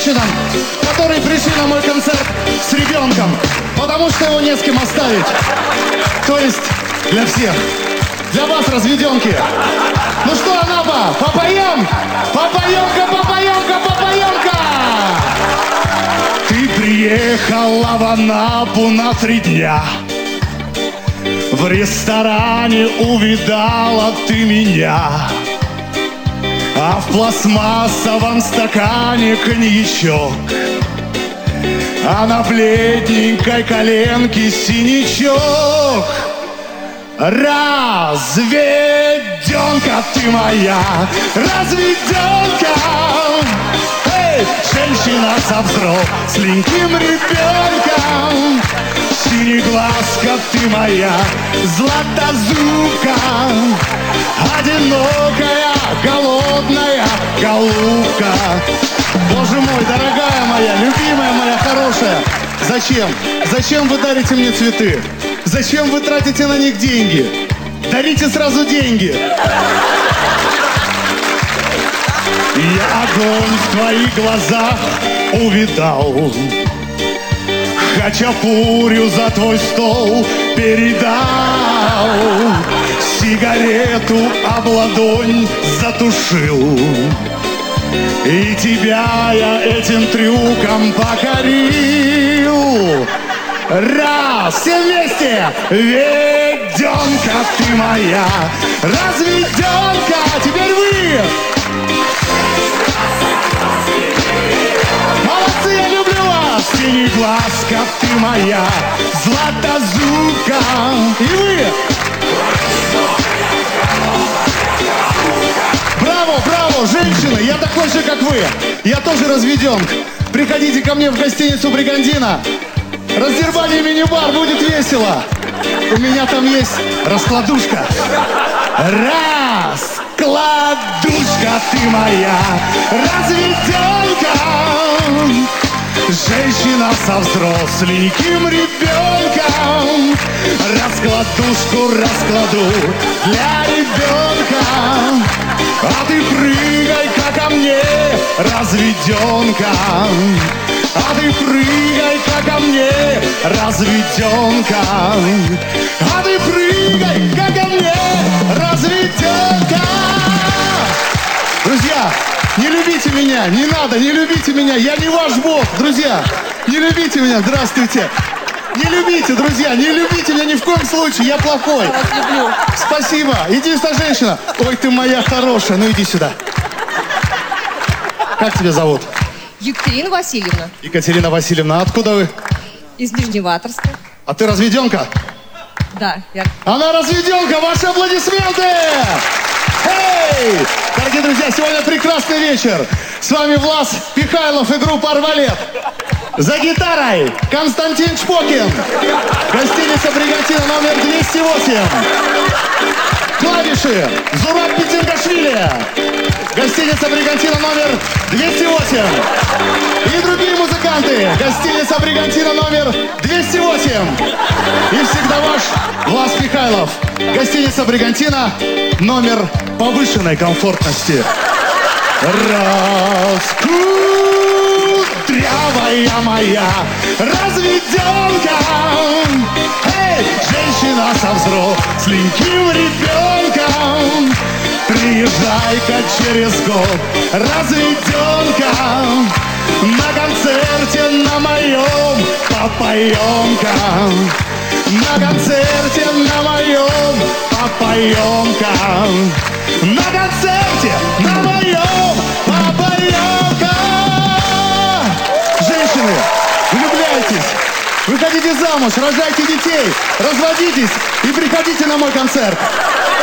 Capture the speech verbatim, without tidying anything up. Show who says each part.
Speaker 1: женщинам, которые пришли на мой концерт с ребенком, потому что его не с кем оставить. То есть для всех. Для вас, разведенки. Ну что, Анапа, попоем? Попоем-ка, попоем-ка, попоем-ка! Ты приехала в Анапу на три дня. В ресторане увидала ты меня, а в пластмассовом стакане коньячок, а на бледненькой коленке синячок. Разведенка ты моя, разведенка, эй, женщина со взросленьким ребенком. Синеглазка ты моя, златозубка, одинокая, голодная голубка. Боже мой, дорогая моя, любимая моя, хорошая, зачем? Зачем вы дарите мне цветы? Зачем вы тратите на них деньги? Дарите сразу деньги. Я огонь в твоих глазах увидал, хачапурю за твой стол передал, сигарету об ладонь затушил, и тебя я этим трюком покорил. Раз, все вместе! Веденка ты моя, разведенка, теперь вы! Молодцы, я люблю вас! Синеглазка ты моя, златозубка, и вы! Браво, браво, женщины, я такой же, как вы. Я тоже разведенка. Приходите ко мне в гостиницу «Бригантина». Раздербали мини-бар, будет весело. У меня там есть раскладушка. Раскладушка ты моя, разведенка, женщина со взросленьким ребенком. Раскладушку раскладу для ребенка, а ты прыгай ко мне, разведенка. А ты прыгай-ка ко мне, разведенка. А ты прыгай-ка ко мне, разведенка. Друзья, не любите меня, не надо, не любите меня. Я не ваш бог, друзья. Не любите меня, здравствуйте. Не любите, друзья, не любите меня ни в коем случае, я плохой.
Speaker 2: Я вас люблю.
Speaker 1: Спасибо. Иди сюда, женщина. Ой, ты моя хорошая, ну иди сюда. Как тебя зовут?
Speaker 2: Екатерина Васильевна.
Speaker 1: Екатерина Васильевна, откуда вы?
Speaker 2: Из Нижневартовска.
Speaker 1: А ты разведенка?
Speaker 2: Да, я...
Speaker 1: Она разведенка, ваши аплодисменты! Эй! Дорогие друзья, сегодня прекрасный вечер. С вами Влас Пихайлов и группа «Арбалет». За гитарой Константин Чпокин. Гостиница «Бригантина» номер двести восемь. Клавиши Зураб Петергашвили. Гостиница «Бригантина» номер двести восемь. И другие музыканты. Гостиница «Бригантина» номер двести восемь. И всегда ваш Влас Пихайлов. Гостиница «Бригантина» номер повышенной комфортности. Раскудрявая моя разведенка, эй, женщина со взросленьким ребенком. Приезжай-ка через год, разведенка, на концерте на моем попоем-ка. На концерте на моем попоем-ка. На концерте на моем попоем-ка. Женщины, влюбляйтесь, выходите замуж, рожайте детей, разводитесь и приходите на мой концерт.